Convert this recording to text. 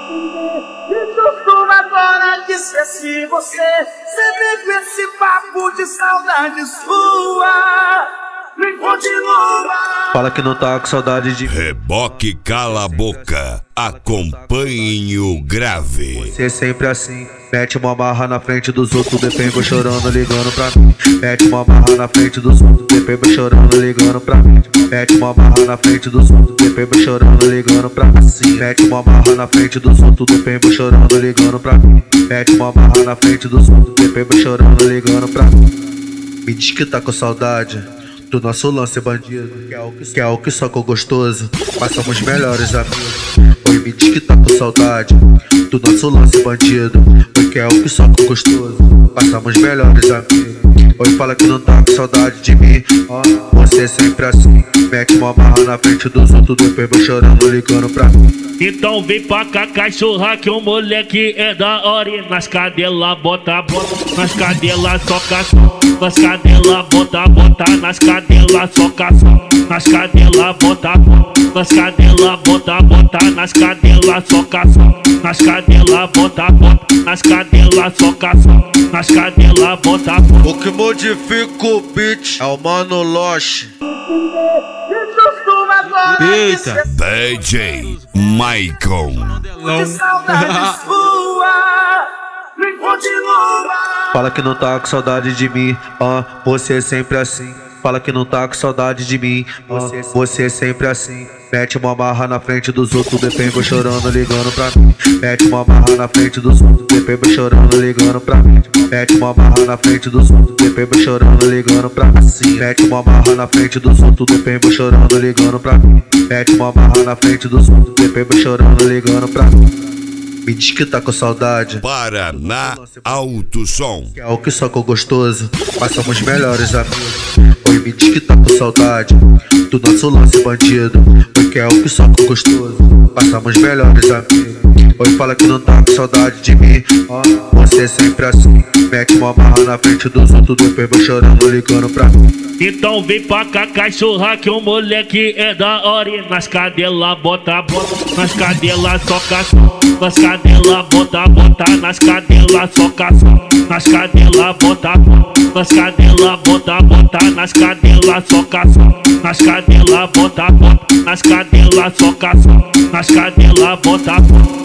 E justo agora que esqueci você vem com esse papo de saudade sua. Me continua. Fala que não tá com saudade de Reboque Cala a Boca, acompanhe o grave. Você sempre assim, mete uma marra na frente dos outros, depois vai chorando, ligando pra mim. Mete uma marra na frente dos outros, depois vai chorando, ligando pra mim. Mete uma marra na frente dos outros, depois vai chorando, ligando pra mim. Mete uma marra na frente dos outros, depois vai chorando, ligando pra mim. Mete uma marra na frente dos outros, depois vai chorando, ligando pra mim. Me diz que tá com saudade do nosso lance bandido, que é o que só com gostoso, mas somos melhores amigos. Oi, me diz que tá com saudade do nosso lance bandido, que é o que só com gostoso, passamos melhores amigos. Oi, fala que não tá com saudade de mim, você sempre assim, mete uma marra na frente dos outros, depois vai chorando, ligando pra mim. Então vem pra cá, cachorra, que o moleque é da hora. E nas cadelas bota, nas cadelas soca, nas cadelas bota, nas cadelas soca, nas cadelas bota, nas cadelas bota, nas cadelas soca, nas cadelas bota, nas cadelas soca, nas cadelas bota. O que modifica o beat é o Mano Loche. Eita, DJ Michael. de saudade sua. Me continua. Fala que não tá com saudade de mim, você sempre assim. Fala que não tá com saudade de mim, você sempre assim. Mete uma marra na frente dos outros, depois vai chorando, ligando pra mim. Mete uma marra na frente dos outros, depois vai chorando, ligando pra mim. Mete uma marra na frente dos outros, depois vai chorando, ligando pra mim. Mete uma marra na frente dos outros, depois vai chorando, ligando pra mim. Mete uma marra na frente dos outros, depois vai chorando, ligando pra mim. Me diz que tá com saudade Paraná Alto Som, que é o que só com gostoso, mas somos melhores amigos. Oi, me diz que tá com saudade do nosso lance bandido, que é o que só com gostoso, passamos melhores amigos. Oi, fala que não tá com saudade de mim, você sempre assim, mete uma marra na frente dos outros, depois vai chorando, ligando pra mim. Então vem pra cá, cachorra, que o moleque é da hora. E nas cadelas bota, nas cadelas soca, nas cadelas bota, nas cadelas soca, nas cadelas bota, nas cadelas bota, nas cadelas soca, nas cadelas bota, nas cadelas soca, nas cadelas bota.